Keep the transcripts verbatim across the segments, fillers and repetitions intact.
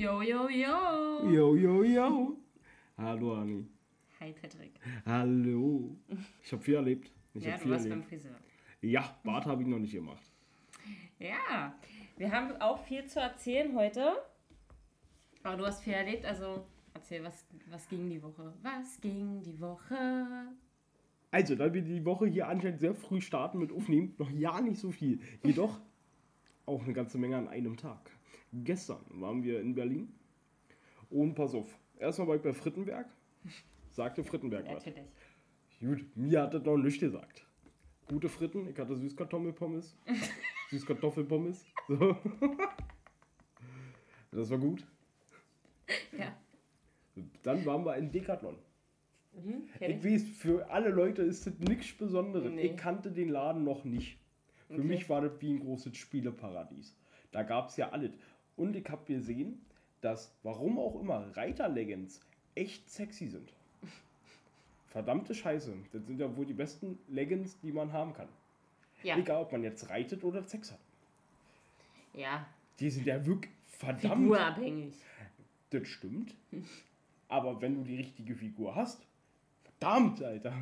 Yo, yo, yo. Yo, yo, yo. Hallo, Anni. Hi, Patrick. Hallo. Ich habe viel erlebt. Ich ja, hab du viel warst erlebt. beim Friseur. Ja, Bart habe ich noch nicht gemacht. Ja, wir haben auch viel zu erzählen heute. Aber du hast viel erlebt, also erzähl, was, was ging die Woche? Was ging die Woche? Also, da wir die Woche hier anscheinend sehr früh starten mit Aufnehmen, noch ja nicht so viel. Jedoch auch eine ganze Menge an einem Tag. Gestern waren wir in Berlin. Und pass auf, erstmal war ich bei Frittenberg. Sagte Frittenberg was. Natürlich. Gut, mir hat das noch nichts gesagt. Gute Fritten, ich hatte Süßkartoffelpommes. Süßkartoffelpommes. So. Das war gut. Ja. Dann waren wir in Decathlon. Mhm, Ich weiß, für alle Leute ist das nichts Besonderes. Nee. Ich kannte den Laden noch nicht. Für Okay. mich war das wie ein großes Spieleparadies. Da gab es ja alles. Und ich habe gesehen, dass, warum auch immer, Reiter-Leggings echt sexy sind. Verdammte Scheiße. Das sind ja wohl die besten Leggings, die man haben kann. Ja. Egal, ob man jetzt reitet oder Sex hat. Ja. Die sind ja wirklich verdammt. Figurabhängig. Das stimmt. Aber wenn du die richtige Figur hast, verdammt, Alter.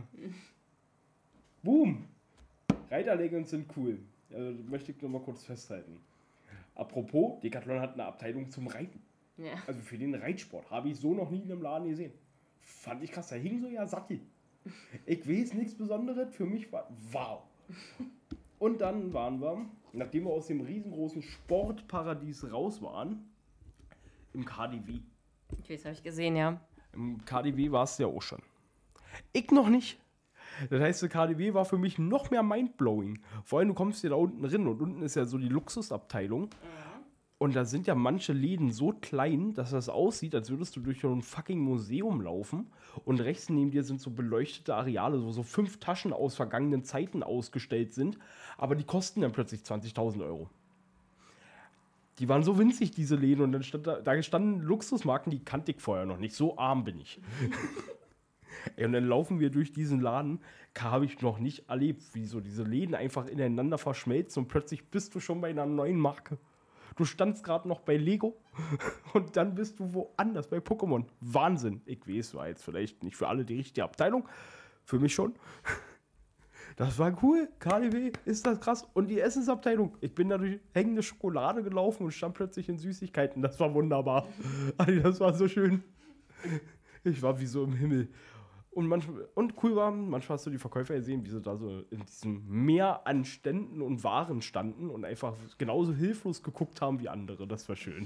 Boom. Reiterleggings sind cool. Also, das möchte ich nur mal kurz festhalten. Apropos, Decathlon hat eine Abteilung zum Reiten. Ja. Also für den Reitsport. Habe ich so noch nie in einem Laden gesehen. Fand ich krass. Da hing so ja Sattel. Ich weiß nichts Besonderes. Für mich war wow. Und dann waren wir, nachdem wir aus dem riesengroßen Sportparadies raus waren, im K D W. Ich weiß, habe ich gesehen, ja. Im K D W warst du ja auch schon. Ich noch nicht. Das heißt, der K D W war für mich noch mehr mindblowing. Vor allem, du kommst hier da unten rein und unten ist ja so die Luxusabteilung. Und da sind ja manche Läden so klein, dass das aussieht, als würdest du durch so ein fucking Museum laufen. Und rechts neben dir sind so beleuchtete Areale, wo so fünf Taschen aus vergangenen Zeiten ausgestellt sind. Aber die kosten dann plötzlich zwanzigtausend Euro. Die waren so winzig, diese Läden. Und dann stand da, da standen Luxusmarken, die kannte ich vorher noch nicht. So arm bin ich. Ey, und dann laufen wir durch diesen Laden. Habe ich noch nicht erlebt, wie so diese Läden einfach ineinander verschmelzen. Und plötzlich bist du schon bei einer neuen Marke. Du standst gerade noch bei Lego und dann bist du woanders, bei Pokémon. Wahnsinn. Ich weiß, war jetzt vielleicht nicht für alle die richtige Abteilung. Für mich schon. Das war cool. K D W, ist das krass. Und die Essensabteilung. Ich bin da durch hängende Schokolade gelaufen und stand plötzlich in Süßigkeiten. Das war wunderbar. Also das war so schön. Ich war wie so im Himmel. Und, manchmal, und cool war, manchmal hast du die Verkäufer gesehen, wie sie da so in diesem Meer an Ständen und Waren standen und einfach genauso hilflos geguckt haben wie andere. Das war schön.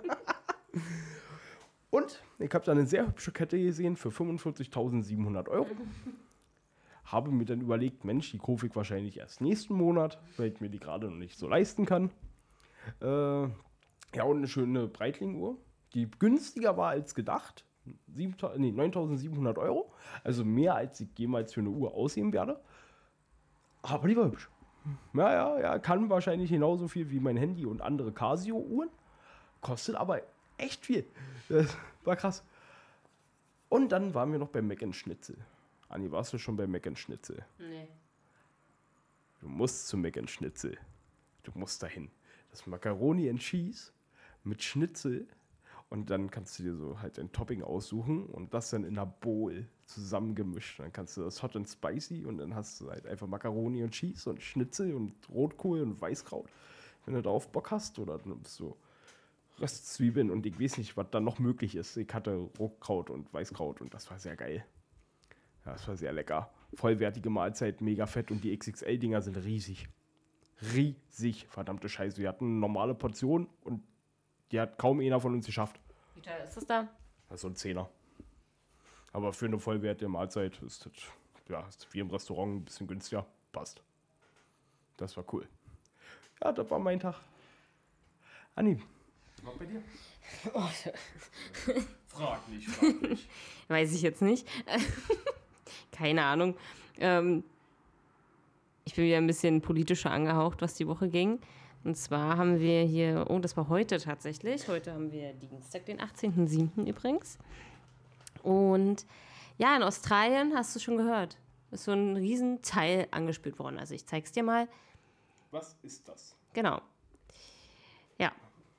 Und ich habe da eine sehr hübsche Kette gesehen für fünfundvierzigtausendsiebenhundert Euro. Habe mir dann überlegt, Mensch, die kaufe ich wahrscheinlich erst nächsten Monat, weil ich mir die gerade noch nicht so leisten kann. Äh, ja, und eine schöne Breitling-Uhr, die günstiger war als gedacht. neuntausendsiebenhundert Euro, also mehr als ich jemals für eine Uhr aussehen werde. Aber die war hübsch. Ja, ja, ja, kann wahrscheinlich genauso viel wie mein Handy und andere Casio-Uhren. Kostet aber echt viel. Das war krass. Und dann waren wir noch beim Mac and Schnitzel. Anni, warst du schon beim Mac and Schnitzel? Nee. Du musst zum Mac and Schnitzel. Du musst dahin. Das Macaroni and Cheese mit Schnitzel. Und dann kannst du dir so halt ein Topping aussuchen und das dann in einer Bowl zusammengemischt. Dann kannst du das Hot and Spicy und dann hast du halt einfach Macaroni und Cheese und Schnitzel und Rotkohl und Weißkraut. Wenn du darauf Bock hast oder dann so Röstzwiebeln und ich weiß nicht, was da noch möglich ist. Ich hatte Rotkraut und Weißkraut und das war sehr geil. Ja, das war sehr lecker. Vollwertige Mahlzeit, mega fett und die X X L-Dinger sind riesig. Riesig, verdammte Scheiße. Wir hatten eine normale Portion und die hat kaum einer von uns geschafft. Wie teuer ist das da? Das ist so ein Zehner. Aber für eine vollwertige Mahlzeit ist das, ja, ist wie im Restaurant ein bisschen günstiger. Passt. Das war cool. Ja, das war mein Tag. Anni, was bei dir? Oh, Frag nicht, frag nicht. weiß ich jetzt nicht. Keine Ahnung. Ähm, ich bin wieder ein bisschen politischer angehaucht, was die Woche ging. Und zwar haben wir hier, oh, das war heute tatsächlich. Heute haben wir Dienstag, den achtzehnten siebten übrigens. Und ja, in Australien, hast du schon gehört, ist so ein Riesenteil angespült worden. Also ich zeig's dir mal. Was ist das? Genau. Ja.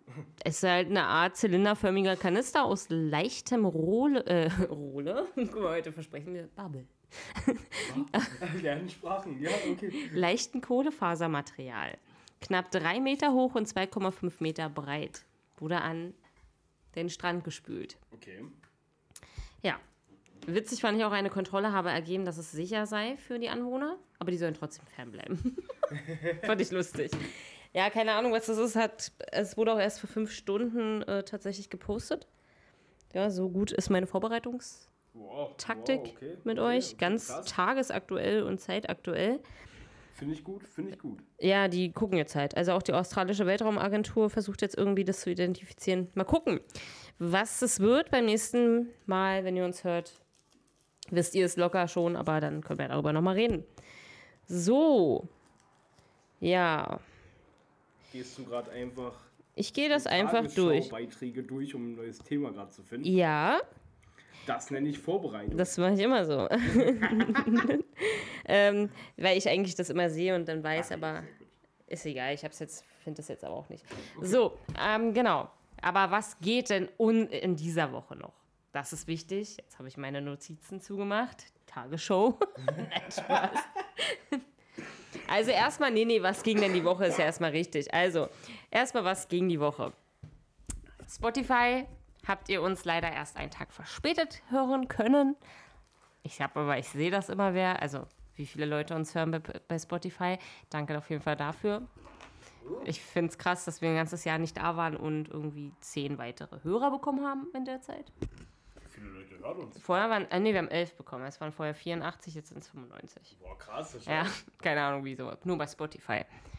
Es ist halt eine Art zylinderförmiger Kanister aus leichtem Rohle. Äh, Rohle? Guck mal, heute versprechen wir Bubble. Lernen Sprachen, ja, okay. Leichten Kohlefasermaterial. Knapp drei Meter hoch und zwei Komma fünf Meter breit. Wurde an den Strand gespült. Okay. Ja. Witzig fand ich auch, eine Kontrolle habe ergeben, dass es sicher sei für die Anwohner, aber die sollen trotzdem fernbleiben. Fand ich lustig. Ja, keine Ahnung, was das ist. Hat, es wurde auch erst für fünf Stunden äh, tatsächlich gepostet. Ja, so gut ist meine Vorbereitungstaktik Wow, wow, okay. mit okay, euch. okay, Ganz krass. tagesaktuell und zeitaktuell. Finde ich gut, finde ich gut. Ja, die gucken jetzt halt. Also auch die australische Weltraumagentur versucht jetzt irgendwie das zu identifizieren. Mal gucken, was es wird beim nächsten Mal, wenn ihr uns hört. Wisst ihr es locker schon, aber dann können wir darüber nochmal reden. So. Ja. Gehst du gerade einfach Ich gehe das einfach durch. Beiträge durch, um ein neues Thema gerade zu finden? Ja, Das nenne ich Vorbereitung. das mache ich immer so. ähm, weil ich eigentlich das immer sehe und dann weiß, Ach, aber sehr gut. ist egal. Ich hab's jetzt, finde das jetzt aber auch nicht. So, ähm, genau. Aber was geht denn un in dieser Woche noch? Das ist wichtig. Jetzt habe ich meine Notizen zugemacht. Tagesschau. Nein, Spaß. Also erstmal, nee, nee, was ging denn die Woche, ist ja erstmal richtig. Also, erstmal was ging die Woche. Spotify habt ihr uns leider erst einen Tag verspätet hören können. Ich habe aber, ich sehe das immer wer, also wie viele Leute uns hören bei, bei Spotify. Danke auf jeden Fall dafür. Ich finde es krass, dass wir ein ganzes Jahr nicht da waren und irgendwie zehn weitere Hörer bekommen haben in der Zeit. Wie viele Leute hören uns? Vorher waren, äh, nee, wir haben elf bekommen. Es waren vorher vierundachtzig, jetzt sind es fünfundneunzig. Boah, krass. Das ist Ja, keine Ahnung wieso. Nur bei Spotify.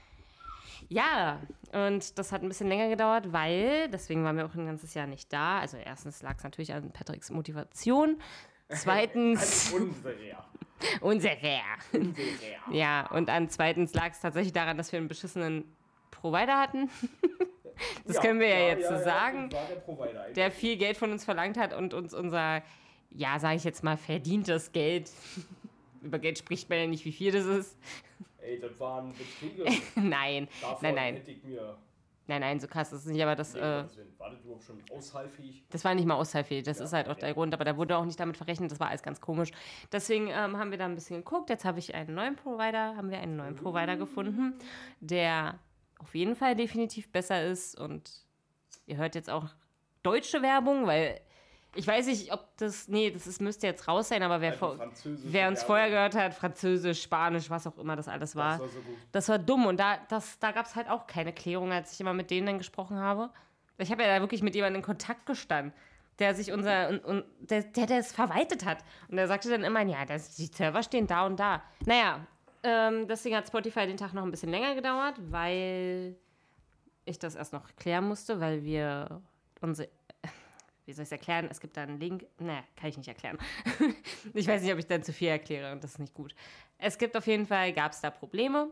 Ja, und das hat ein bisschen länger gedauert, weil, deswegen waren wir auch ein ganzes Jahr nicht da. Also erstens lag es natürlich an Patricks Motivation. Zweitens... unserer. Unserer. Unserer. Ja, und an zweitens lag es tatsächlich daran, dass wir einen beschissenen Provider hatten. Das Ja, können wir ja, ja, jetzt ja, so ja, sagen. war der Provider Der viel Geld von uns verlangt hat und uns unser, ja, sage ich jetzt mal, verdientes Geld. Über Geld spricht man ja nicht, wie viel das ist. Ey, das waren Beträge. Nein, Davon nein, nein. hätte ich mir... Nein, nein, so krass ist es nicht, aber das, Nee, äh, war das überhaupt schon aushaltfähig? das war nicht mal aushaltfähig. Das Ja, ist halt auch ja. der Grund, aber da wurde auch nicht damit verrechnet. Das war alles ganz komisch. Deswegen ähm, haben wir da ein bisschen geguckt. Jetzt habe ich einen neuen Provider, haben wir einen neuen Provider gefunden, der auf jeden Fall definitiv besser ist. Und ihr hört jetzt auch deutsche Werbung, weil ich weiß nicht, ob das, nee, das ist, müsste jetzt raus sein, aber wer, Also vor, französische wer uns Werbung. vorher gehört hat, Französisch, Spanisch, was auch immer das alles war, Das war so gut. das war dumm. Und da, das, da gab es halt auch keine Klärung, als ich immer mit denen dann gesprochen habe. Ich habe ja da wirklich mit jemandem in Kontakt gestanden, der sich unser, und, und der, der das verwaltet hat. Und der sagte dann immer, ja, das, die Server stehen da und da. Naja, ähm, deswegen hat Spotify den Tag noch ein bisschen länger gedauert, weil ich das erst noch klären musste, weil wir unsere, wie soll ich es erklären? Es gibt da einen Link. Naja, kann ich nicht erklären. Ich weiß nicht, ob ich dann zu viel erkläre und das ist nicht gut. Es gibt auf jeden Fall, gab es da Probleme,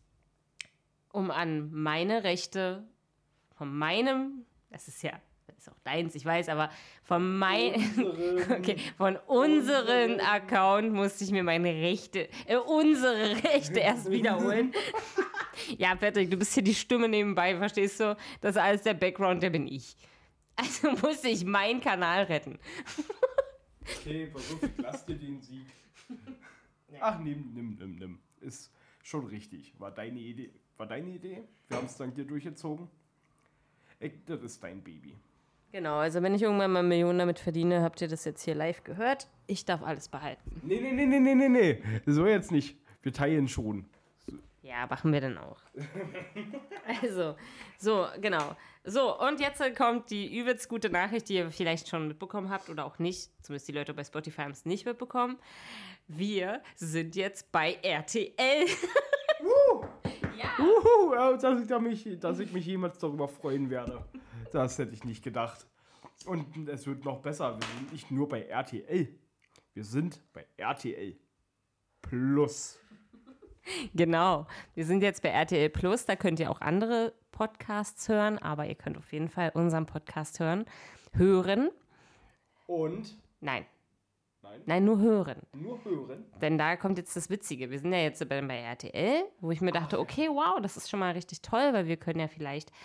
um an meine Rechte von meinem, das ist ja, das ist auch deins, ich weiß, aber von mein, okay, von unseren Account musste ich mir meine Rechte, äh, unsere Rechte erst wiederholen. Ja, Patrick, du bist hier die Stimme nebenbei, verstehst du? Das ist alles der Background, der bin ich. Also musste ich meinen Kanal retten. Okay, pass auf, ich lass dir den Sieg. Ach, nimm, nimm, nimm, nimm. Ist schon richtig. War deine Idee. War deine Idee? Wir haben es dann hier durchgezogen. Ich, das ist dein Baby. Genau, also wenn ich irgendwann mal Millionen damit verdiene, habt ihr das jetzt hier live gehört. Ich darf alles behalten. Nee, nee, nee, nee, nee, nee, nee. So jetzt nicht. Wir teilen schon. Ja, machen wir dann auch. Also, so, genau. So, und jetzt kommt die übelst gute Nachricht, die ihr vielleicht schon mitbekommen habt oder auch nicht. Zumindest die Leute bei Spotify haben es nicht mitbekommen. Wir sind jetzt bei R T L. Uh, Ja. uhu, äh, dass, ich da mich, dass ich mich jemals darüber freuen werde. Das hätte ich nicht gedacht. Und es wird noch besser. Wir sind nicht nur bei R T L. Wir sind bei R T L Plus. Genau. Wir sind jetzt bei R T L Plus. Da könnt ihr auch andere Podcasts hören, aber ihr könnt auf jeden Fall unseren Podcast hören. Hören. Und? Nein. Nein. Nein, nur hören. Nur hören. Denn da kommt jetzt das Witzige. Wir sind ja jetzt bei, bei R T L, wo ich mir dachte, okay, wow, das ist schon mal richtig toll, weil wir können ja vielleicht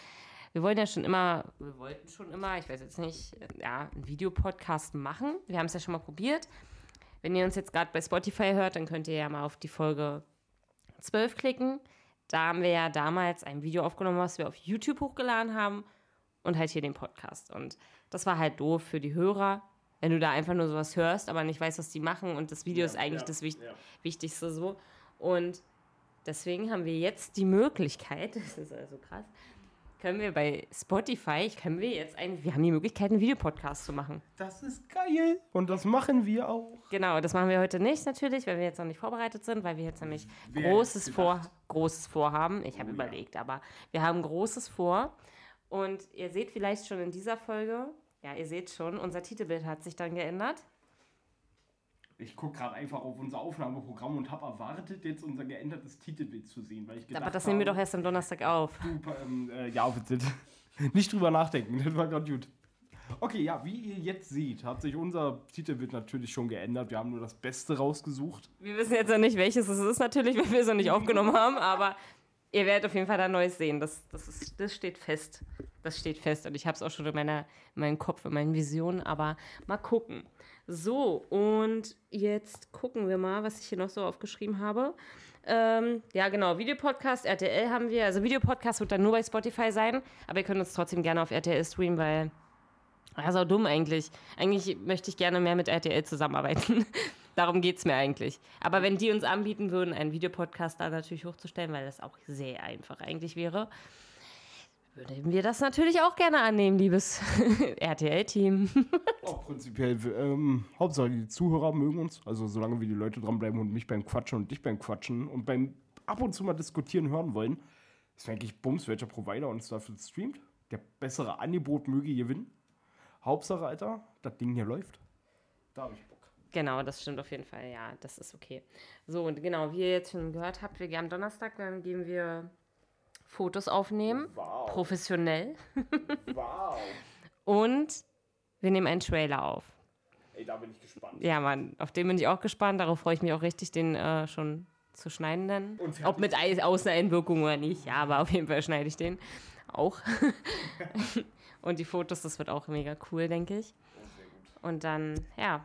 wir wollen ja schon immer, wir wollten schon immer, ich weiß jetzt nicht, ja, einen Videopodcast machen. Wir haben es ja schon mal probiert. Wenn ihr uns jetzt gerade bei Spotify hört, dann könnt ihr ja mal auf die Folge zwölf klicken. Da haben wir ja damals ein Video aufgenommen, was wir auf YouTube hochgeladen haben und halt hier den Podcast. Und das war halt doof für die Hörer, wenn du da einfach nur sowas hörst, aber nicht weißt, was die machen und das Video Ja, ist eigentlich ja, das Wicht- ja. Wichtigste so. Und deswegen haben wir jetzt die Möglichkeit, das ist also krass, können wir bei Spotify, können wir jetzt ein, wir haben die Möglichkeit, einen Videopodcast zu machen. Das ist geil. Und das machen wir auch. Genau, das machen wir heute nicht natürlich, weil wir jetzt noch nicht vorbereitet sind, weil wir jetzt nämlich Wer großes, hätte vor, gedacht? großes Vorhaben. Ich habe Oh ja. überlegt, aber wir haben Großes vor. Und ihr seht vielleicht schon in dieser Folge, ja, ihr seht schon, unser Titelbild hat sich dann geändert. Ich gucke gerade einfach auf unser Aufnahmeprogramm und habe erwartet, jetzt unser geändertes Titelbild zu sehen. Weil ich gedacht Aber das nehmen wir habe, doch erst am Donnerstag auf. Du, ähm, äh, ja, bitte. Nicht drüber nachdenken, das war gerade gut. Okay, ja, wie ihr jetzt seht, hat sich unser Titelbild natürlich schon geändert. Wir haben nur das Beste rausgesucht. Wir wissen jetzt noch nicht, welches es ist natürlich, weil wir es noch nicht aufgenommen haben, aber ihr werdet auf jeden Fall da Neues sehen. Das, das, ist, das steht fest. Das steht fest und ich habe es auch schon in, meiner, in meinem Kopf, in meinen Visionen, aber mal gucken. So, und jetzt gucken wir mal, was ich hier noch so aufgeschrieben habe. Ähm, ja, genau, Videopodcast, R T L haben wir. Also Videopodcast wird dann nur bei Spotify sein, aber ihr könnt uns trotzdem gerne auf R T L streamen, weil das ist auch dumm eigentlich. Eigentlich möchte ich gerne mehr mit R T L zusammenarbeiten. Darum geht es mir eigentlich. Aber wenn die uns anbieten würden, einen Videopodcast da natürlich hochzustellen, weil das auch sehr einfach eigentlich wäre, würden wir das natürlich auch gerne annehmen, liebes R T L-Team. Auch prinzipiell, ähm, Hauptsache die Zuhörer mögen uns. Also solange wir die Leute dranbleiben und mich beim Quatschen und dich beim Quatschen und beim ab und zu mal diskutieren hören wollen, ist mir eigentlich Bums, welcher Provider uns dafür streamt. Der bessere Angebot möge gewinnen. Hauptsache, Alter, das Ding hier läuft. Da habe ich Bock. Genau, das stimmt auf jeden Fall. Ja, das ist okay. So, und genau, wie ihr jetzt schon gehört habt, wir gehen am Donnerstag, dann gehen wir Fotos aufnehmen. Wow. Professionell. Wow. Und wir nehmen einen Trailer auf. Ey, da bin ich gespannt. Ja, Mann, auf den bin ich auch gespannt. Darauf freue ich mich auch richtig, den äh, schon zu schneiden dann. Und fertig. Ob mit Ei- Außeneinwirkung oder nicht. Ja, aber auf jeden Fall schneide ich den auch. Und die Fotos, das wird auch mega cool, denke ich. Oh, sehr gut. Und dann, ja.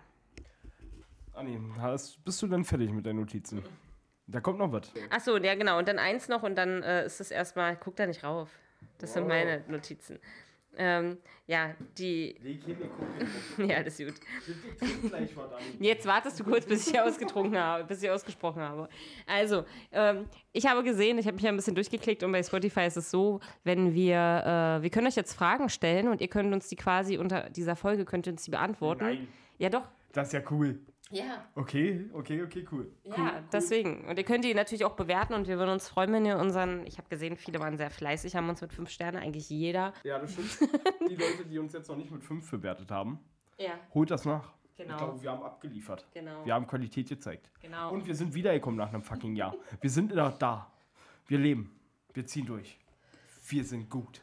Anni, hast, bist du denn fertig mit deinen Notizen? Da kommt noch was. Achso, ja genau. Und dann eins noch und dann äh, ist es erstmal, guck da nicht rauf. Das sind Wow. meine Notizen. Ähm, ja, die, Leg hin, guck ja, das ist gut. gleich was an. Jetzt wartest du kurz, bis ich ausgetrunken habe, bis ich ausgesprochen habe. Also, ähm, ich habe gesehen, ich habe mich ja ein bisschen durchgeklickt und bei Spotify ist es so, wenn wir, äh, wir können euch jetzt Fragen stellen und ihr könnt uns die quasi unter dieser Folge, könnt ihr uns die beantworten. Nein. Ja, doch. Das ist ja cool. Ja. Okay, okay, okay, cool. Ja, cool, cool. deswegen. Und ihr könnt die natürlich auch bewerten und wir würden uns freuen, wenn ihr unseren, ich habe gesehen, viele waren sehr fleißig, haben uns mit fünf Sternen, eigentlich jeder. Ja, das stimmt. Die Leute, die uns jetzt noch nicht mit fünf bewertet haben, Ja, holt das nach. Genau. Ich glaube, wir haben abgeliefert. genau. Wir haben Qualität gezeigt. Genau. Und wir sind wiedergekommen nach einem fucking Jahr. Wir sind noch da. Wir leben. Wir ziehen durch. Wir sind gut.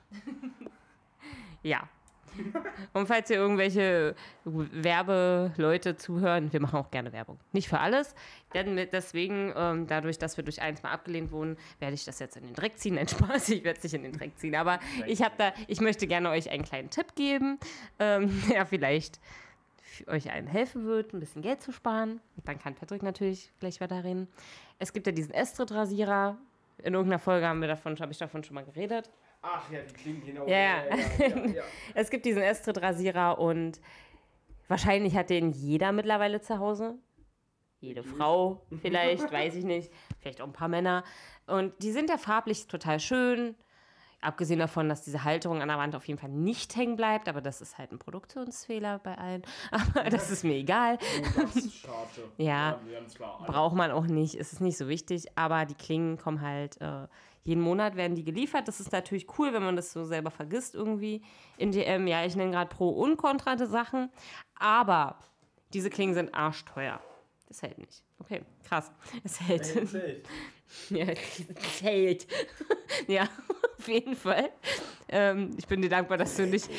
Ja. Und falls ihr irgendwelche Werbeleute zuhören, wir machen auch gerne Werbung. Nicht für alles, denn mit- deswegen, ähm, dadurch, dass wir durch eins mal abgelehnt wurden, werde ich das jetzt in den Dreck ziehen. Nein, Spaß, ich werde es nicht in den Dreck ziehen. Aber ich habe da, ich möchte gerne euch einen kleinen Tipp geben, ähm, der vielleicht für euch allen helfen wird, ein bisschen Geld zu sparen. Und dann kann Patrick natürlich gleich weiterreden. Es gibt ja diesen Estrid-Rasierer. In irgendeiner Folge haben wir davon, habe ich davon schon mal geredet. Ach ja, die klingen genau. Ja. ja, ja, ja. Es gibt diesen Estrid-Rasierer und wahrscheinlich hat den jeder mittlerweile zu Hause. Jede Frau vielleicht, weiß ich nicht. Vielleicht auch ein paar Männer. Und die sind ja farblich total schön. Abgesehen davon, dass diese Halterung an der Wand auf jeden Fall nicht hängen bleibt. Aber das ist halt ein Produktionsfehler bei allen. Aber das ist mir egal. Oh, das ist schade. Ja. ganz klar. Braucht man auch nicht. Es ist nicht so wichtig. Aber die Klingen kommen halt... Äh, jeden Monat werden die geliefert. Das ist natürlich cool, wenn man das so selber vergisst irgendwie. In D M, ja, ich nenne gerade Pro- und Kontrate Sachen. Aber diese Klingen sind arschteuer. Das hält nicht. Okay, krass. Es hält. Zelt. Ja, es hält. Ja, auf jeden Fall. Ähm, ich bin dir dankbar, dass du nicht...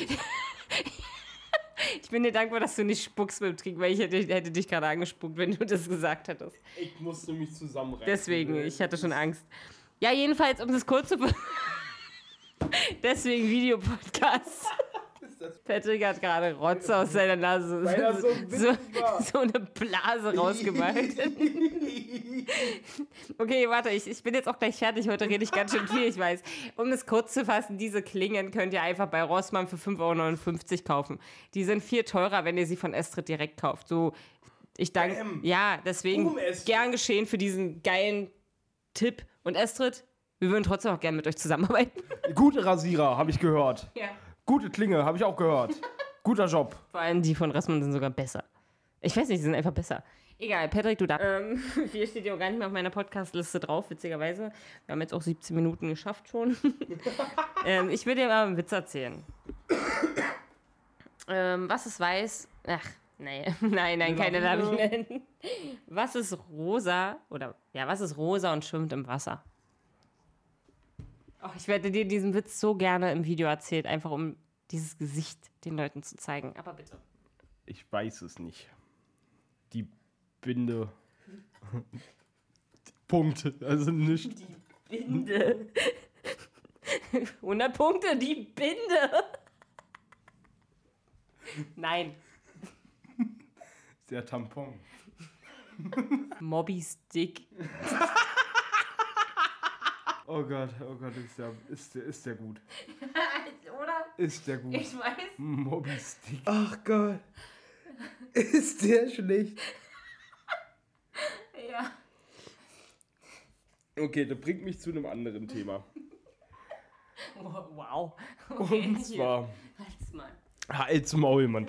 Ich bin dir dankbar, dass du nicht spuckst mit dem Trink, weil ich hätte, hätte dich gerade angespuckt, wenn du das gesagt hättest. Ich musste mich zusammenreißen. Deswegen, ich hatte schon Angst. Ja, jedenfalls, um das kurz zu... be- Deswegen Videopodcast. Patrick hat gerade Rotze aus seiner Nase. Weil er so so, so eine Blase rausgemacht. Okay, warte, ich, ich bin jetzt auch gleich fertig. Heute rede ich ganz schön viel, ich weiß. Um es kurz zu fassen, diese Klingen könnt ihr einfach bei Rossmann für fünf Euro neunundfünfzig kaufen. Die sind viel teurer, wenn ihr sie von Estrid direkt kauft. So, ich danke. Bam. Ja, deswegen Boom, Estrid. gern geschehen für diesen geilen Tipp. Und Estrid, wir würden trotzdem auch gerne mit euch zusammenarbeiten. Gute Rasierer, habe ich gehört. Ja. Gute Klinge, habe ich auch gehört. Guter Job. Vor allem die von Rossmann sind sogar besser. Ich weiß nicht, die sind einfach besser. Egal, Patrick, du darfst. Ähm, viel steht ja auch gar nicht mehr auf meiner Podcast-Liste drauf, witzigerweise. Wir haben jetzt auch siebzehn Minuten geschafft schon. ähm, ich will dir mal einen Witz erzählen. ähm, was ist weiß? Ach, nee. nein, nein, keine Lawinen. Was ist rosa? Oder, ja, was ist rosa und schwimmt im Wasser? Oh, ich werde dir diesen Witz so gerne im Video erzählt, einfach um dieses Gesicht den Leuten zu zeigen. Aber bitte. Ich weiß es nicht. Die Binde. Punkt. Also nicht. Die Binde. hundert Punkte, die Binde. Nein. Der Tampon. Mobby Stick. Oh Gott, oh Gott, ist der, ist der, ist der gut. Oder? Ist der gut. Ich weiß. Mobby Stick. Ach Gott. Ist der schlecht. Ja. Okay, das bringt mich zu einem anderen Thema. Wow. Okay, Und zwar. Halt's mal. Halt's Maul, Mann.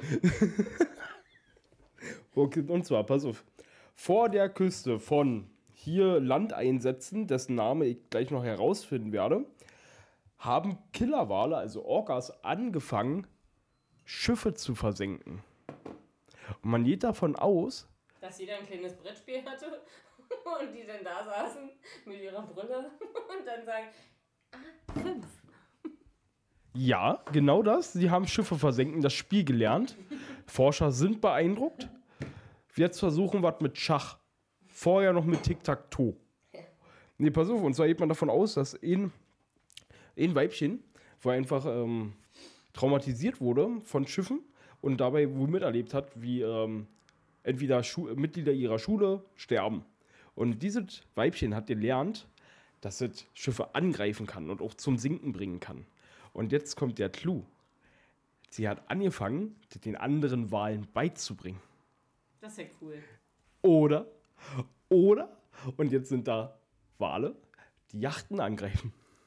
Okay, und zwar, pass auf. Vor der Küste von hier Landeinsätzen, dessen Name ich gleich noch herausfinden werde, haben Killerwale, also Orcas, angefangen, Schiffe zu versenken. Und man geht davon aus, dass jeder ein kleines Brettspiel hatte und die dann da saßen mit ihrer Brille und dann sagen, ah, fünf. ja, genau das. Sie haben Schiffe versenken, das Spiel gelernt. Forscher sind beeindruckt. Jetzt versuchen wir es mit Schach. Vorher noch mit Tic-Tac-Toe. Nee, pass auf, und zwar geht man davon aus, dass ein, ein Weibchen, wo er einfach ähm, traumatisiert wurde von Schiffen und dabei wohl miterlebt hat, wie ähm, entweder Schu- Mitglieder ihrer Schule sterben. Und dieses Weibchen hat gelernt, dass es Schiffe angreifen kann und auch zum Sinken bringen kann. Und jetzt kommt der Clou. Sie hat angefangen, das den anderen Walen beizubringen. Das ist ja cool. Oder, oder, und jetzt sind da Wale, die Yachten angreifen.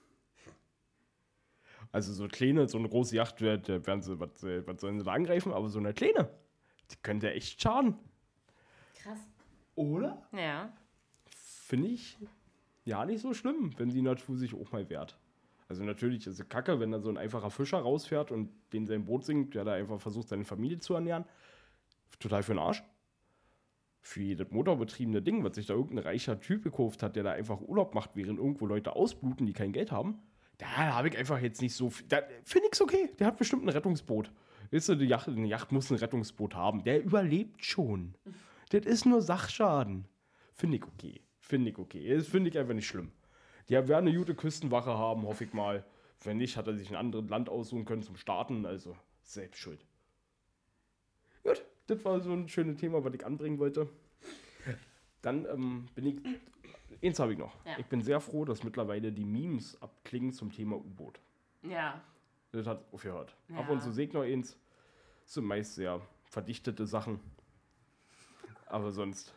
Also so kleine, so eine große Yacht, werden sie, was, was sollen sie da angreifen? Aber so eine kleine, die könnte echt schaden. Krass. Oder? Ja. Finde ich ja nicht so schlimm, wenn die Natur sich auch mal wehrt. Also natürlich ist es kacke, wenn da so ein einfacher Fischer rausfährt und den sein Boot sinkt, der da einfach versucht, seine Familie zu ernähren. Total für den Arsch. Für jedes motorbetriebene Ding, was sich da irgendein reicher Typ gekauft hat, der da einfach Urlaub macht, während irgendwo Leute ausbluten, die kein Geld haben, da habe ich einfach jetzt nicht so viel. Da finde ich es okay. Der hat bestimmt ein Rettungsboot. Weißt du, die Yacht, eine Yacht muss ein Rettungsboot haben. Der überlebt schon. Das ist nur Sachschaden. Finde ich okay. Finde ich okay. Das finde ich einfach nicht schlimm. Die werden eine gute Küstenwache haben, hoffe ich mal. Wenn nicht, hat er sich ein anderes Land aussuchen können zum Starten. Also selbst schuld. Gut, das war so ein schönes Thema, was ich anbringen wollte. Dann ähm, bin ich. Eins habe ich noch. Ja. Ich bin sehr froh, dass mittlerweile die Memes abklingen zum Thema U-Boot. Ja. Das hat aufgehört. Ja. Ab und zu sehe ich noch eins. Das sind meist sehr verdichtete Sachen. Aber sonst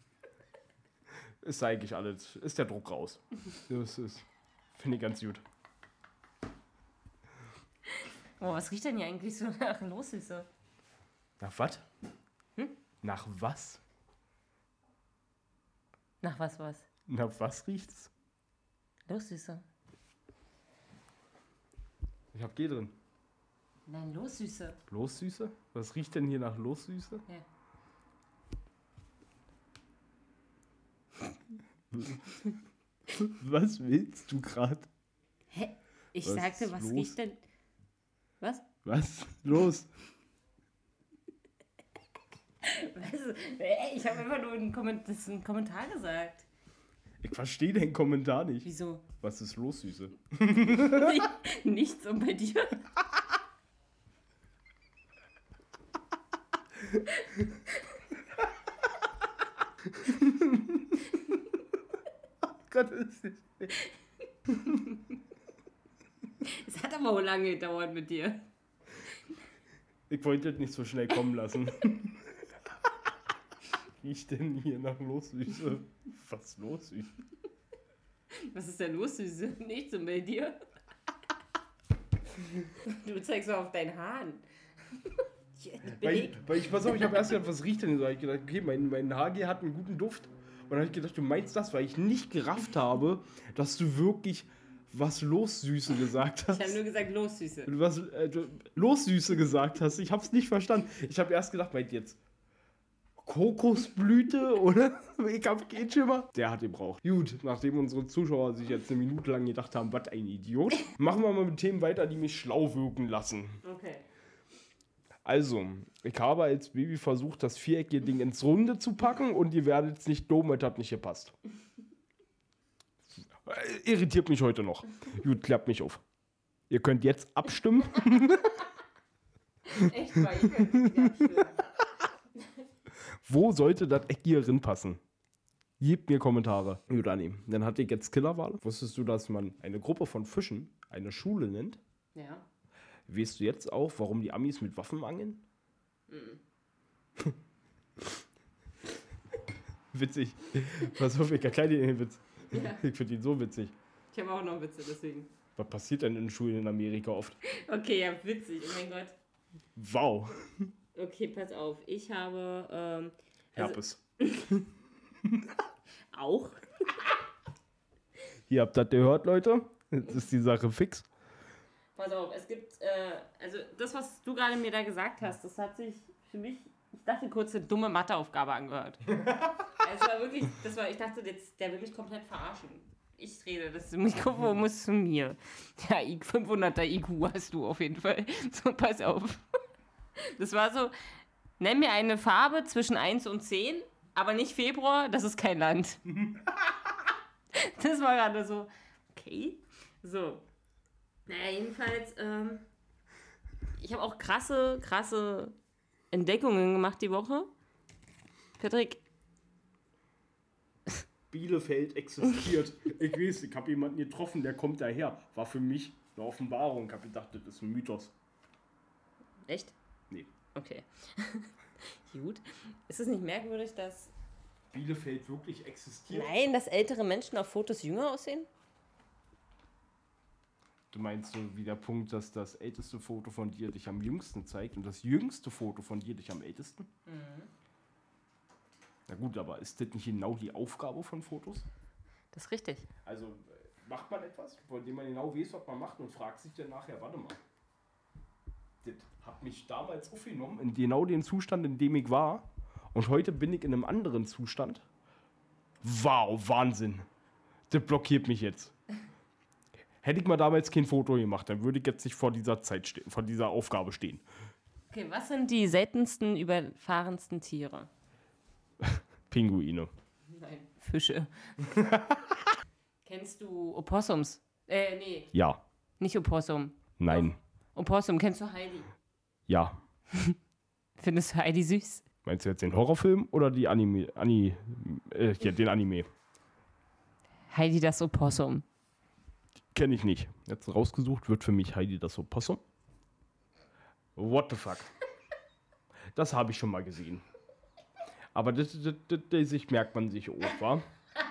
ist eigentlich alles. Ist der Druck raus. Das ist. Finde ich ganz gut. Oh, was riecht denn hier eigentlich so nach Lossüße? Nach was? Hm? Nach was? Nach was was? Nach was riecht's? Lossüße. Ich hab G drin. Nein, Lossüße. Lossüße? Was riecht denn hier nach Lossüße? Ja. Was willst du gerade? Hä? Ich Was sagte, ist was los? riecht denn? Was? Was? Los! Weißt du, ey, ich habe einfach nur einen, Komment das ist ein Kommentar gesagt. Ich verstehe den Kommentar nicht. Wieso? Was ist los, Süße? Nichts und bei dir? Gott, ist nicht. Es hat aber auch lange gedauert mit dir. Ich wollte das nicht so schnell kommen lassen. Riecht denn hier nach los, Süße? Was ist los, Süße? Was ist denn los, Süße? Nichts und bei dir? Du zeigst doch auf deinen Haaren. Weil ich, weil ich, pass auf, ich habe erst gedacht, was riecht denn so? Ich gedacht, okay, mein, mein Haargel hat einen guten Duft. Und dann habe ich gedacht, du meinst das, weil ich nicht gerafft habe, dass du wirklich was los, Süße gesagt hast. Ich habe nur gesagt, los, Süße. Du was äh, du, los, Süße gesagt hast. Ich habe es nicht verstanden. Ich habe erst gedacht, meint jetzt Kokosblüte, oder? Ich hab keinen Schimmer. Der hat den Brauch. Gut, nachdem unsere Zuschauer sich jetzt eine Minute lang gedacht haben, was ein Idiot, machen wir mal mit Themen weiter, die mich schlau wirken lassen. Okay. Also, ich habe als Baby versucht, das viereckige Ding ins Runde zu packen und ihr werdet jetzt nicht dumm, es hat nicht gepasst. Irritiert mich heute noch. Gut, klappt mich auf. Ihr könnt jetzt abstimmen. Echt mal, ich könnte nicht abstimmen. Wo sollte das Eck hier drin passen? Gebt mir Kommentare. Gut, annehmen. Dann hatte ich jetzt Killerwahl. Wusstest du, dass man eine Gruppe von Fischen eine Schule nennt? Ja. Weißt du jetzt auch, warum die Amis mit Waffen angeln? Mhm. Witzig. Pass auf, ich erkläre dir den Witz. Ja. Ich finde ihn so witzig. Ich habe auch noch Witze, deswegen. Was passiert denn in Schulen in Amerika oft? Okay, ja, witzig. Oh mein Gott. Wow. Okay, pass auf. Ich habe... Ähm, also Herpes. auch? Ihr habt das gehört, Leute? Jetzt ist die Sache fix. Pass auf, es gibt... Äh, also das, was du gerade mir da gesagt hast, das hat sich für mich... Ich dachte kurz eine dumme Matheaufgabe angehört. Es war wirklich... Das war, ich dachte, jetzt, der will mich komplett verarschen. Ich rede, das Mikrofon muss zu mir. Ja, fünfhunderter I Q hast du auf jeden Fall. So, pass auf. Das war so, nenn mir eine Farbe zwischen eins und zehn, aber nicht Februar, das ist kein Land. Das war gerade so, okay. So. Naja, jedenfalls, ähm, ich habe auch krasse, krasse Entdeckungen gemacht die Woche. Patrick. Bielefeld existiert. Ich weiß, ich habe jemanden getroffen, der kommt daher. War für mich eine Offenbarung. Ich habe gedacht, das ist ein Mythos. Echt? Nee. Okay. Gut. Ist es nicht merkwürdig, dass... Bielefeld wirklich existiert? Nein, dass ältere Menschen auf Fotos jünger aussehen? Du meinst so wie der Punkt, dass das älteste Foto von dir dich am jüngsten zeigt und das jüngste Foto von dir dich am ältesten? Mhm. Na gut, aber ist das nicht genau die Aufgabe von Fotos? Das ist richtig. Also macht man etwas, von dem man genau weiß, was man macht und fragt sich dann nachher, warte mal. Das hat mich damals aufgenommen, in genau den Zustand, in dem ich war. Und heute bin ich in einem anderen Zustand. Wow, Wahnsinn. Das blockiert mich jetzt. Hätte ich mal damals kein Foto gemacht, dann würde ich jetzt nicht vor dieser Zeit stehen, vor dieser Aufgabe stehen. Okay, was sind die seltensten, überfahrensten Tiere? Pinguine. Nein, Fische. Kennst du Opossums? Äh, nee. Ja. Nicht Opossum. Nein. Doch. Opossum, kennst du Heidi? Ja. Findest du Heidi süß? Meinst du jetzt den Horrorfilm oder die Anime? Ani, äh, ja, den Anime? Heidi das Opossum. Kenne ich nicht. Jetzt rausgesucht wird für mich Heidi das Opossum. What the fuck? Das habe ich schon mal gesehen. Aber das, das, das, das sich merkt man sich auch, wa?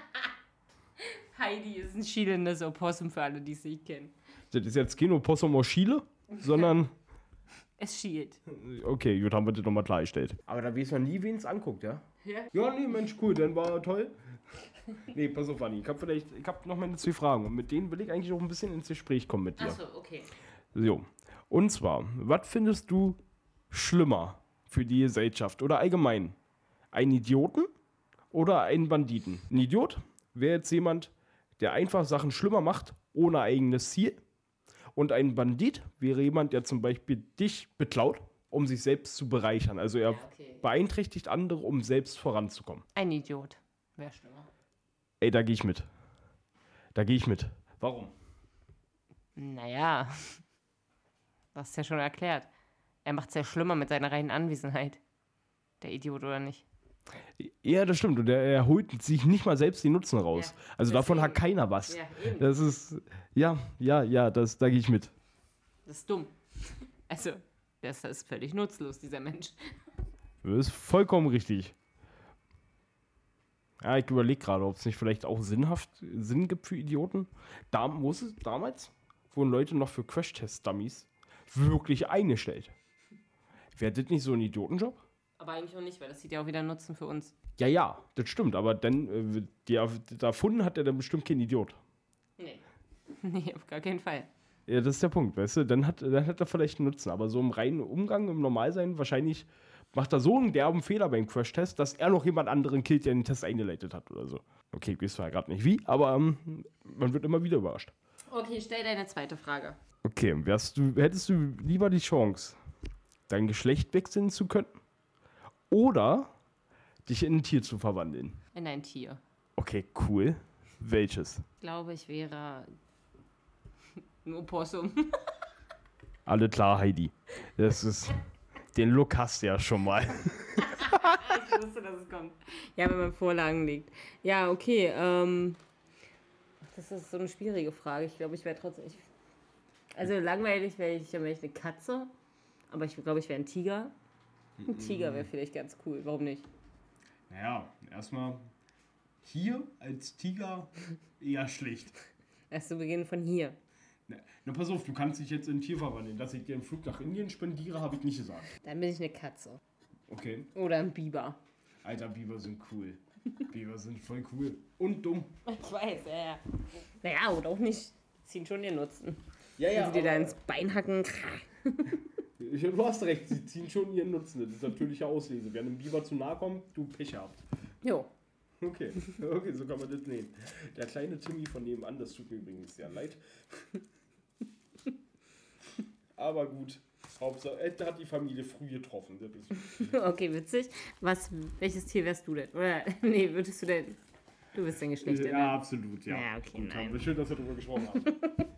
Heidi ist ein schielendes Opossum für alle, die es nicht kennen. Das ist jetzt kein Opossum aus Chile, sondern... Es schielt. Okay, gut, haben wir das nochmal klargestellt. Aber da weiß man nie, wen es anguckt, ja? Ja? Ja, nee, Mensch, cool, dann war toll. Nee, pass auf, Anni, ich habe vielleicht, ich habe noch meine zwei Fragen und mit denen will ich eigentlich auch ein bisschen ins Gespräch kommen mit dir. Achso, okay. So, und zwar, was findest du schlimmer für die Gesellschaft oder allgemein? Einen Idioten oder einen Banditen? Ein Idiot wäre jetzt jemand, der einfach Sachen schlimmer macht, ohne eigenes Ziel. Und ein Bandit wäre jemand, der zum Beispiel dich beklaut, um sich selbst zu bereichern. Also er Ja, okay. beeinträchtigt andere, um selbst voranzukommen. Ein Idiot. Wäre schlimmer. Ey, da gehe ich mit. Da gehe ich mit. Warum? Naja, du hast ja schon erklärt. Er macht es ja schlimmer mit seiner reinen Anwesenheit. Der Idiot, oder nicht? Ja, das stimmt. Und er, er holt sich nicht mal selbst den Nutzen raus. Ja, also davon deswegen. hat keiner was. Ja, eben. Das ist, ja, ja, ja, das, da gehe ich mit. Das ist dumm. Also, das ist völlig nutzlos, dieser Mensch. Das ist vollkommen richtig. Ja, ich überlege gerade, ob es nicht vielleicht auch sinnhaft Sinn gibt für Idioten. Da muss es, damals wurden Leute noch für Crash-Test-Dummies wirklich eingestellt. Wäre das nicht so ein Idiotenjob? Aber eigentlich auch nicht, weil das sieht ja auch wieder Nutzen für uns. Ja, ja, das stimmt. Aber dann, äh, die das erfunden hat, er dann bestimmt kein Idiot. Nee. Nee, auf gar keinen Fall. Ja, das ist der Punkt, weißt du? Dann hat, dann hat er vielleicht einen Nutzen. Aber so im reinen Umgang, im Normalsein, wahrscheinlich macht er so einen derben Fehler beim Crash-Test, dass er noch jemand anderen killt, der den Test eingeleitet hat oder so. Okay, ich weiß zwar gerade nicht wie, aber ähm, man wird immer wieder überrascht. Okay, stell deine zweite Frage. Okay, wärst du, hättest du lieber die Chance, dein Geschlecht wechseln zu können oder dich in ein Tier zu verwandeln? In ein Tier. Okay, cool. Welches? Ich glaube, ich wäre ein Opossum. Alle klar, Heidi. Das ist, den Look hast du ja schon mal. Ich wusste, dass es kommt. Ja, wenn man Vorlagen legt. Ja, okay. Ähm, das ist so eine schwierige Frage. Ich glaube, ich wäre trotzdem... Ich, also langweilig wäre ich, wär ich eine Katze. Aber ich glaube, ich wäre ein Tiger. Ein Tiger wäre vielleicht ganz cool. Warum nicht? Naja, erstmal hier als Tiger eher schlecht. Erst zu Beginn von hier. Na, na, pass auf, du kannst dich jetzt in ein Tier verwandeln. Dass ich dir einen Flug nach Indien spendiere, habe ich nicht gesagt. Dann bin ich eine Katze. Okay. Oder ein Biber. Alter, Biber sind cool. Biber sind voll cool. Und dumm. Ich weiß, ja, ja. Naja, oder auch nicht. Die ziehen schon ihren Nutzen. Ja, Wenn sie dir da ins Bein hacken. Ich, du hast recht, sie ziehen schon ihren Nutzen. Das ist natürliche Auslese. Wer einem Biber zu nahe kommt, du Pech habt. Jo. Okay, okay, so kann man das nehmen. Der kleine Timmy von nebenan, das tut mir übrigens sehr leid. Aber gut, Hauptsache, er hat die Familie früh getroffen. Das ist Okay, witzig. Was, welches Tier wärst du denn? Oder, nee, würdest du denn... Du bist dein Geschlecht, ja, ne? absolut, ja. Ja, okay, Gut, nein. haben wir schön, dass wir darüber gesprochen haben.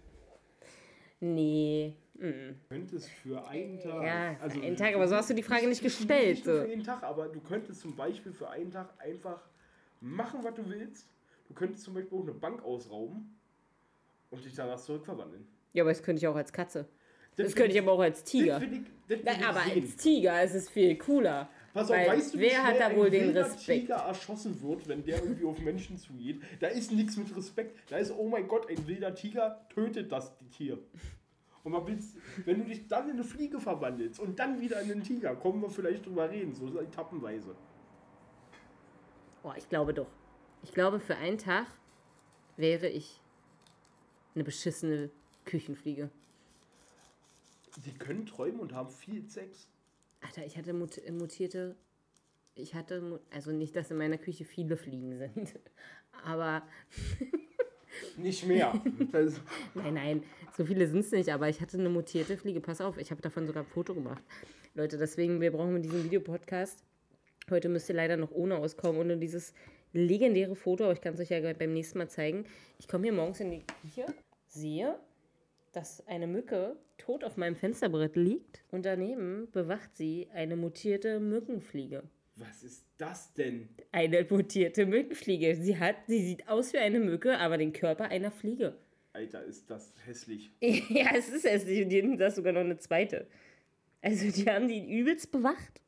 Nee. Mm. Könntest für einen Tag... Ja, für also, einen Tag, aber so hast du die Frage nicht gestellt. Nicht nur So. für einen Tag, aber du könntest zum Beispiel für einen Tag einfach machen, was du willst. Du könntest zum Beispiel auch eine Bank ausrauben und dich danach zurückverwandeln. Ja, aber das könnte ich auch als Katze. Das könnte ich aber auch als Tiger. Das will ich, das will Na, ich aber sehen. als Tiger ist es viel cooler. Pass auf, Weil weißt du, wie wer hat schnell da ein wohl den wilder Respekt? Tiger erschossen wird, wenn der irgendwie auf Menschen zugeht? Da ist nichts mit Respekt. Da ist, oh mein Gott, ein wilder Tiger tötet das Tier. Und man will's, wenn du dich dann in eine Fliege verwandelst und dann wieder in einen Tiger, kommen wir vielleicht drüber reden, so etappenweise. Oh, ich glaube doch. Ich glaube, für einen Tag wäre ich eine beschissene Küchenfliege. Sie können träumen und haben viel Sex. Alter, ich hatte mut mutierte... Ich hatte... mu- Also nicht, dass in meiner Küche viele Fliegen sind. Aber... Nicht mehr. Das, Nein, nein, so viele sind es nicht, aber ich hatte eine mutierte Fliege. Pass auf, ich habe davon sogar ein Foto gemacht. Leute, deswegen, wir brauchen diesen Videopodcast. Heute müsst ihr leider noch ohne auskommen, ohne dieses legendäre Foto, aber ich kann es euch ja beim nächsten Mal zeigen. Ich komme hier morgens in die Küche, sehe, dass eine Mücke tot auf meinem Fensterbrett liegt und daneben bewacht sie eine mutierte Mückenfliege. was ist das denn? Eine mutierte Mückenfliege. Sie hat, sie sieht aus wie eine Mücke, aber den Körper einer Fliege. Alter, ist das hässlich. Ja, es ist hässlich und die hinten saß sogar noch eine zweite. Also die haben die übelst bewacht.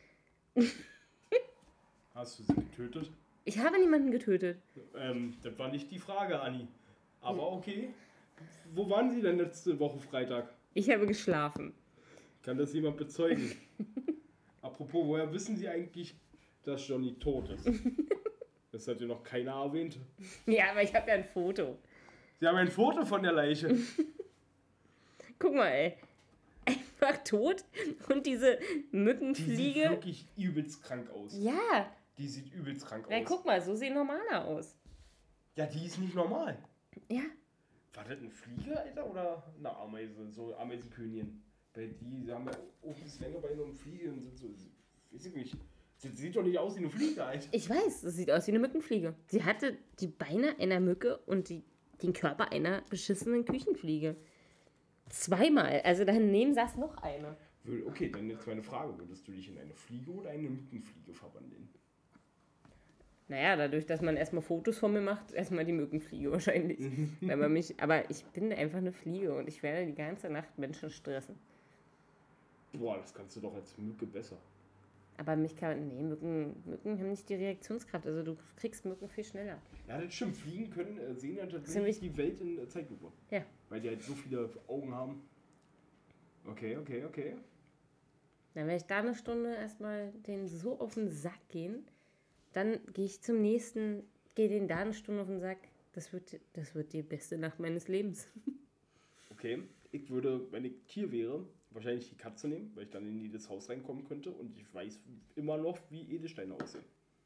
Hast du sie getötet? Ich habe niemanden getötet. Ähm, das war nicht die Frage, Anni. Aber okay. Wo waren Sie denn letzte Woche Freitag? Ich habe geschlafen. Kann das jemand bezeugen? Apropos, woher wissen Sie eigentlich, dass Johnny tot ist? Das hat ja noch keiner erwähnt. Ja, aber ich habe ja ein Foto. Sie haben ein Foto von der Leiche. Guck mal, ey. Einfach tot und diese Die sieht Mückenfliege. wirklich übelst krank aus. Ja, Die sieht übelst krank na aus. guck mal, so sehen normale aus. Ja, die ist nicht normal. Ja. War das eine Fliege, Alter, oder eine Ameise? So Ameisenkönigin. Weil die, die haben ja oben das Längebein und Fliege und sind so, weiß ich nicht. Das sieht doch nicht aus wie eine Fliege, Alter. Ich weiß, das sieht aus wie eine Mückenfliege. Sie hatte die Beine einer Mücke und die, den Körper einer beschissenen Küchenfliege. Zweimal. Also daneben saß noch eine. Okay, dann jetzt meine Frage. Würdest du dich in eine Fliege oder eine Mückenfliege verwandeln? Naja, dadurch, dass man erstmal Fotos von mir macht, erstmal die Mückenfliege wahrscheinlich. Wenn man mich, aber ich bin einfach eine Fliege und ich werde die ganze Nacht Menschen stressen. Boah, das kannst du doch als Mücke besser. Aber mich kann, nee, Mücken, Mücken haben nicht die Reaktionskraft. Also du kriegst Mücken viel schneller. Ja, das stimmt. Fliegen können, äh, sehen ja tatsächlich Ziemlich- die Welt in äh, Zeitlupe. Ja. Weil die halt so viele Augen haben. Okay, okay, okay. Dann werde ich da eine Stunde erstmal den so auf den Sack gehen. Dann gehe ich zum nächsten, gehe den da eine Stunde auf den Sack. Das wird, das wird die beste Nacht meines Lebens. Okay, ich würde, wenn ich Tier wäre, wahrscheinlich die Katze nehmen, weil ich dann in jedes Haus reinkommen könnte und ich weiß immer noch, wie Edelsteine aussehen.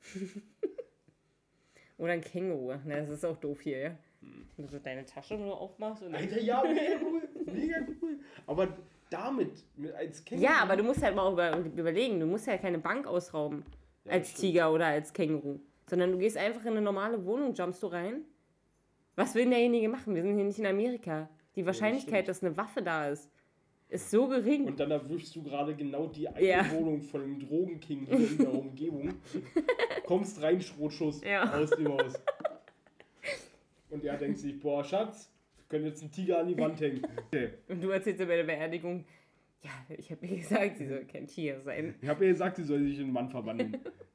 Oder ein Känguru. Na, das ist auch doof hier, ja. Hm. Wenn du so deine Tasche nur aufmachst und. Alter, ja, mega cool, mega cool. Aber damit, mit, als Känguru... Ja, aber du musst halt mal auch über, überlegen, du musst ja keine Bank ausrauben. Ja, als stimmt. Tiger oder als Känguru. Sondern du gehst einfach in eine normale Wohnung, jumpst du rein. Was will denn derjenige machen? Wir sind hier nicht in Amerika. Die Wahrscheinlichkeit, das dass eine Waffe da ist, ist so gering. Und dann erwischst du gerade genau die eine Ja. Wohnung von dem Drogenking hier in der Umgebung. Kommst rein, Schrotschuss Ja. aus dem Haus. Und er denkt sich, boah, Schatz, können jetzt einen Tiger an die Wand hängen. Okay. Und du erzählst ja bei der Beerdigung, ja, ich habe mir gesagt, sie soll kein Tier sein. Ich habe ihr gesagt, sie soll sich in einen Mann verwandeln.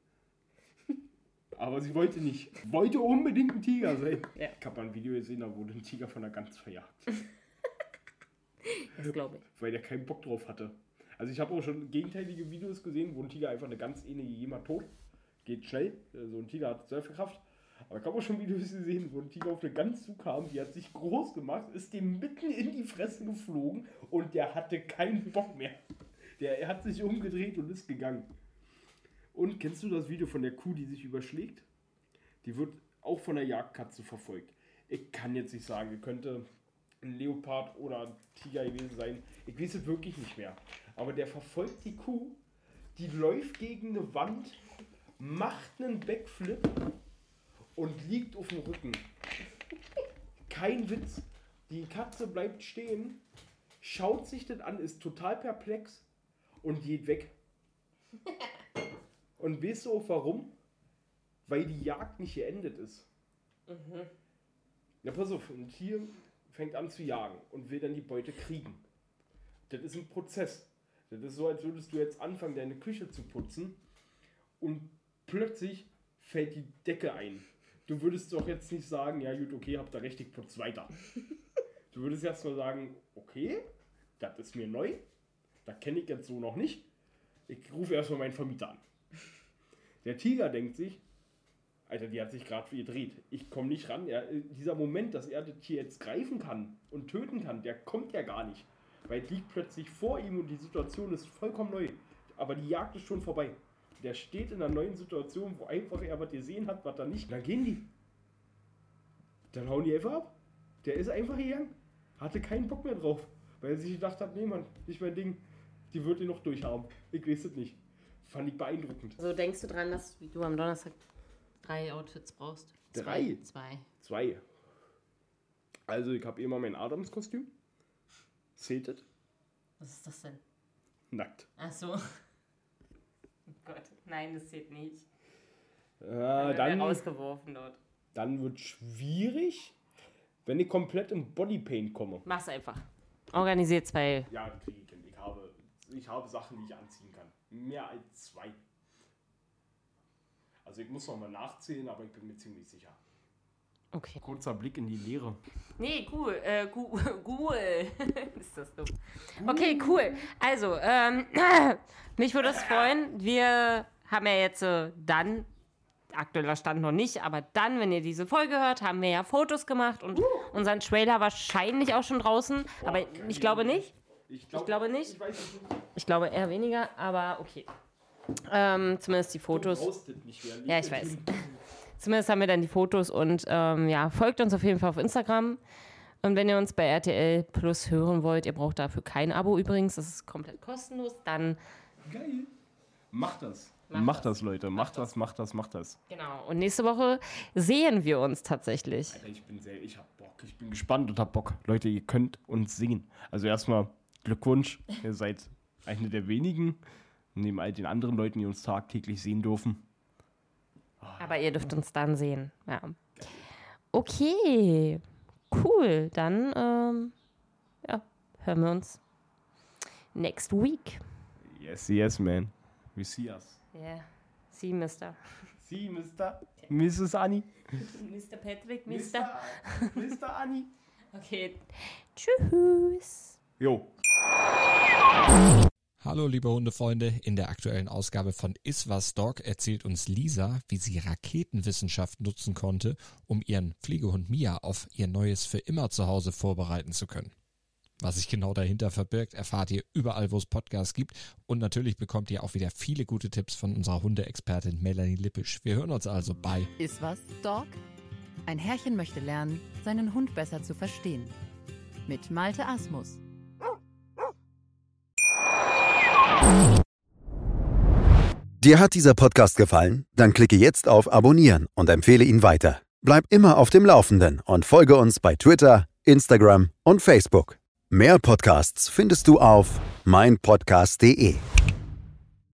Aber sie wollte nicht. Wollte unbedingt ein Tiger sein. Ja. Ich habe mal ein Video gesehen, da wurde ein Tiger von der Gans verjagt. Das glaube ich. Weil der keinen Bock drauf hatte. Also ich habe auch schon gegenteilige Videos gesehen, wo ein Tiger einfach eine Gans ähnliche jemand tot. Geht schnell. So ein Tiger hat sehr viel Kraft. Aber ich habe auch schon Videos gesehen, wo ein Tiger auf eine Gans zukam, die hat sich groß gemacht, ist dem mitten in die Fresse geflogen und der hatte keinen Bock mehr. Der er hat sich umgedreht und ist gegangen. Und kennst du das Video von der Kuh, die sich überschlägt? Die wird auch von der Jagdkatze verfolgt. Ich kann jetzt nicht sagen, könnte ein Leopard oder ein Tiger gewesen sein. Ich weiß es wirklich nicht mehr. Aber der verfolgt die Kuh, die läuft gegen eine Wand, macht einen Backflip und liegt auf dem Rücken. Kein Witz. Die Katze bleibt stehen, schaut sich das an, ist total perplex und geht weg. Und weißt du auch warum? Weil die Jagd nicht geendet ist. Mhm. Ja, pass auf, ein Tier fängt an zu jagen und will dann die Beute kriegen. Das ist ein Prozess. Das ist so, als würdest du jetzt anfangen, deine Küche zu putzen und plötzlich fällt die Decke ein. Du würdest doch jetzt nicht sagen, ja gut, okay, habt ihr recht, ich putze weiter. Du würdest erst mal sagen, okay, das ist mir neu, das kenne ich jetzt so noch nicht. Ich rufe erstmal meinen Vermieter an. Der Tiger denkt sich, Alter, die hat sich gerade gedreht. Ich komme nicht ran. Er, dieser Moment, dass er das Tier jetzt greifen kann und töten kann, der kommt ja gar nicht. Weil es liegt plötzlich vor ihm und die Situation ist vollkommen neu. Aber die Jagd ist schon vorbei. Der steht in einer neuen Situation, wo einfach er was gesehen hat, was da nicht. Dann gehen die. Dann hauen die einfach ab. Der ist einfach gegangen. Hatte keinen Bock mehr drauf. Weil er sich gedacht hat, nee Mann, nicht mein Ding. Die wird ihn noch durchhaben. Ich weiß es nicht. Fand ich beeindruckend. So denkst du dran, dass du am Donnerstag drei Outfits brauchst? Drei? Zwei. Zwei. Also ich habe immer mein Adams-Kostüm. Seht it? Was ist das denn? Nackt. Ach so. Oh Gott, nein, das zählt nicht. Äh, Dann, dann rausgeworfen dort. dann wird schwierig, wenn ich komplett im Bodypaint komme. Mach's einfach. Organisiert zwei. Ja, das kriege ich hin. Ich habe, ich habe Sachen, die ich anziehen kann. Mehr als zwei. Also ich muss noch mal nachzählen, aber ich bin mir ziemlich sicher. Okay. Kurzer Blick in die Leere. Nee, cool. Äh, cool. cool. Ist das dumm. Okay, cool. Also, ähm, mich würde es freuen. Wir haben ja jetzt äh, dann, aktueller Stand noch nicht, aber dann, wenn ihr diese Folge hört, haben wir ja Fotos gemacht und unseren Trailer wahrscheinlich auch schon draußen. Boah, aber geil. ich glaube nicht. Ich, glaub, Ich glaube nicht. Ich weiß es nicht. Ich glaube eher weniger, aber okay. Ähm, zumindest die Fotos. Du brauchst das nicht mehr. Ja, ich weiß. Zumindest haben wir dann die Fotos und ähm, ja, folgt uns auf jeden Fall auf Instagram. Und wenn ihr uns bei R T L Plus hören wollt, ihr braucht dafür kein Abo übrigens, das ist komplett kostenlos, dann Geil. Mach das. Macht, macht das, das, Leute. Macht, macht das, das, macht das, macht das. Genau. Und nächste Woche sehen wir uns tatsächlich. Alter, ich bin sehr, ich hab Bock. Ich bin gespannt und hab Bock. Leute, ihr könnt uns sehen. Also erstmal Glückwunsch. Ihr seid eine der wenigen, neben all den anderen Leuten, die uns tagtäglich sehen dürfen. Aber ihr dürft uns dann sehen. Ja. Okay. Cool. Dann ähm, ja, hören wir uns next week. Yes, yes, man. We see us. Yeah. See, Mister See, Mister Missus Anni. Mister Patrick, Mister Mister Anni. Okay. Tschüss. Jo. Hallo liebe Hundefreunde, in der aktuellen Ausgabe von Iswas Dog erzählt uns Lisa, wie sie Raketenwissenschaft nutzen konnte, um ihren Pflegehund Mia auf ihr neues für immer Zuhause vorbereiten zu können. Was sich genau dahinter verbirgt, erfahrt ihr überall, wo es Podcasts gibt, und natürlich bekommt ihr auch wieder viele gute Tipps von unserer Hundeexpertin Melanie Lippisch. Wir hören uns also bei Iswas Dog? Ein Herrchen möchte lernen, seinen Hund besser zu verstehen. Mit Malte Asmus. Dir hat dieser Podcast gefallen? Dann klicke jetzt auf Abonnieren und empfehle ihn weiter. Bleib immer auf dem Laufenden und folge uns bei Twitter, Instagram und Facebook. Mehr Podcasts findest du auf meinpodcast punkt de.